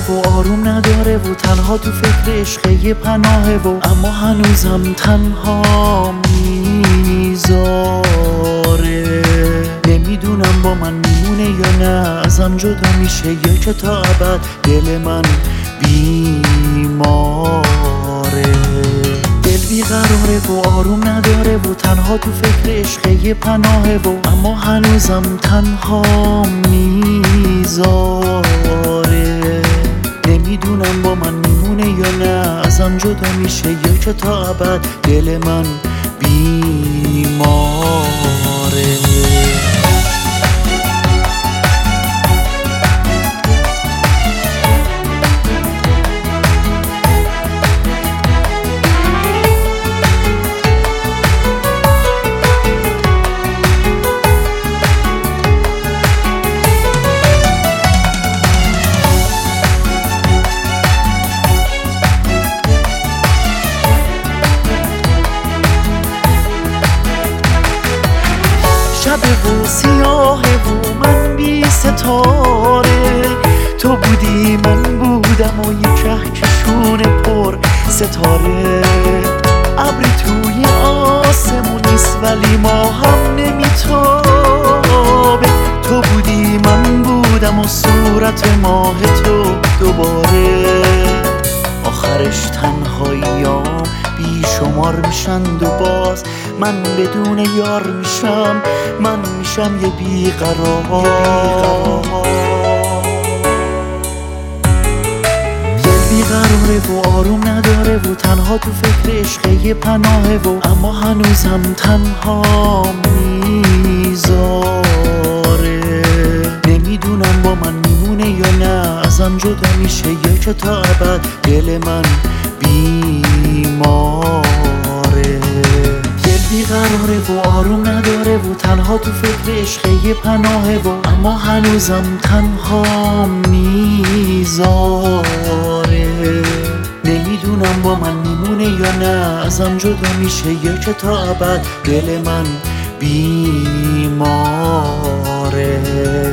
و آروم نداره و تنها تو فکر عشق یه پناهه و اما هنوزم تنها میذاره. نمیدونم با من میمونه یا نه، ازم جدا میشه یا که تا ابد دل من بیماره. دل بیقراره و آروم نداره و تنها تو فکر عشق یه پناهه و اما هنوزم تنها میذاره. نمیدونم با من میمونه یا نه، ازم جدا میشه یا که تا ابد دل من بیماره. شب و سیاهه و من بی ستاره، تو بودی من بودم و یه کهکشون پر ستاره. ابری توی آسمون نیست ولی ما هم نمیتابه، تو بودی من بودم و صورت ماه تو دوباره. آخرش تنهاییام بی شمار میشند و باز من بدون یار میشم، من میشم یه بیقرار. دل بیقراره و آروم نداره و تنها تو فکر عشق یه پناهه و اما هنوزم تنها میذاره. نمیدونم با من میمونه یا نه، ازم جدا میشه یا که تا ابد دل من بیماره. دل بیقراره و آروم نداره و تنها تو فکر عشق یه پناهه و اما هنوزم تنها میذاره. نمیدونم با من میمونه یا نه، ازم جدا میشه یا که تا ابد دل من بیماره.